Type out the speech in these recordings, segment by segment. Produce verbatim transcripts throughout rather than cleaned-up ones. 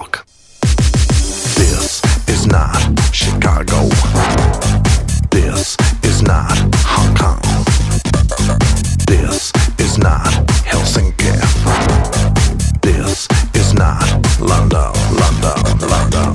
York. This is not Chicago. This is not Hong Kong. This is not Helsinki. This is not London, London, London.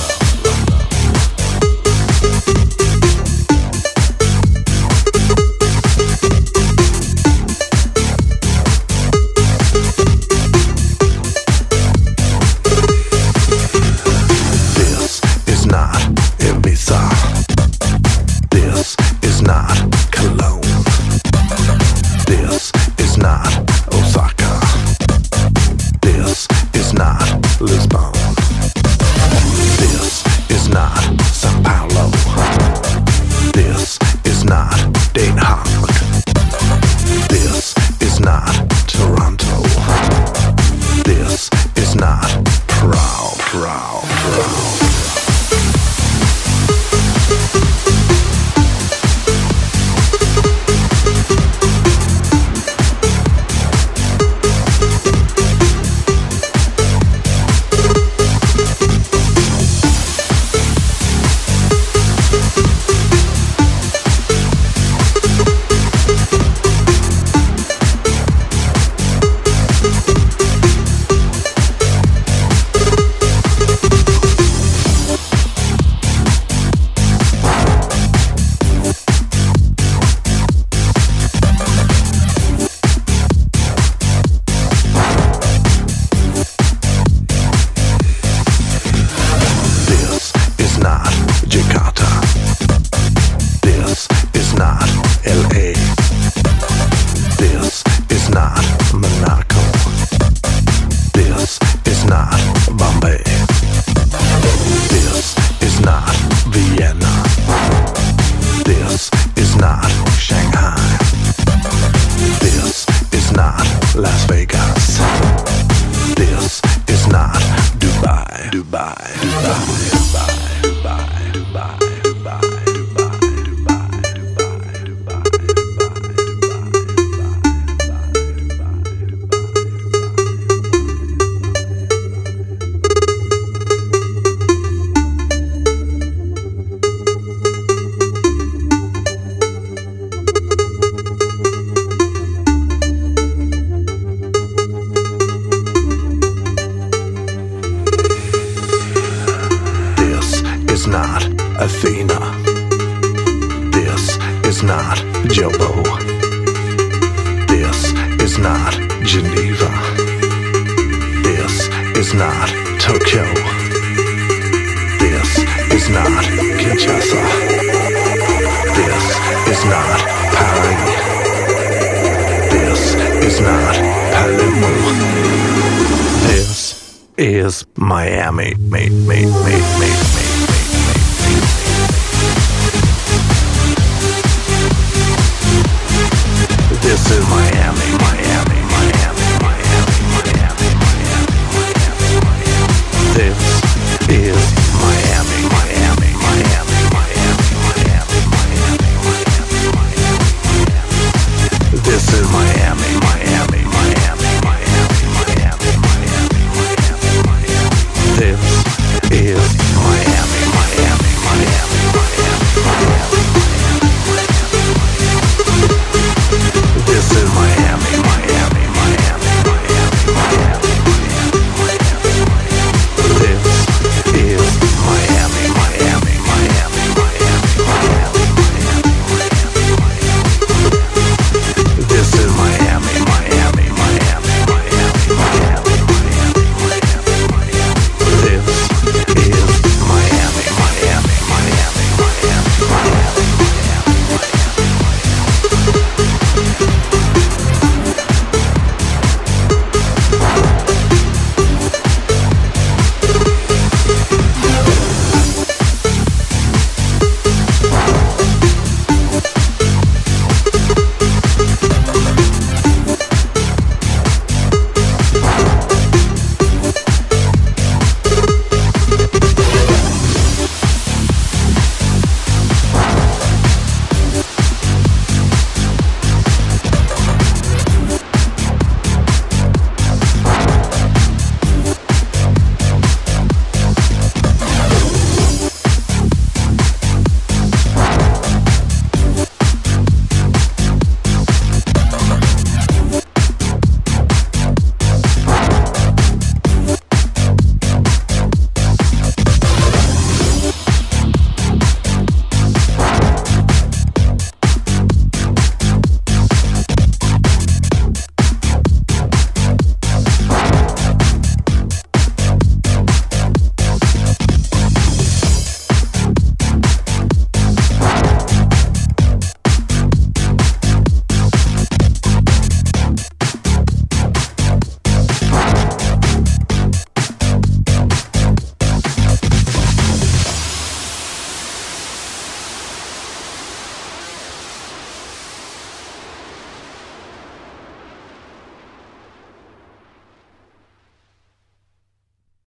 This is not Ibiza. This is not Cologne. This is not Osaka. This is not Lisbon. This is not Sao Paulo. This is not Den Haag. This is not Toronto. This is not Prague, Prague, Prague. Not Athena. This is not Jobo. This is not Geneva. This is not Tokyo. This is not Kinshasa. This is not Paris. This is not Palermo. This is Miami. Me, me, me, me, me. This is Miami, Miami, Miami, Miami, Miami, Miami, Miami. This is Miami, Miami, Miami, Miami, Miami, Miami, Miami, Miami. This is Miami, Miami, Miami, Miami, Miami, Miami, Miami, Miami. This is Miami.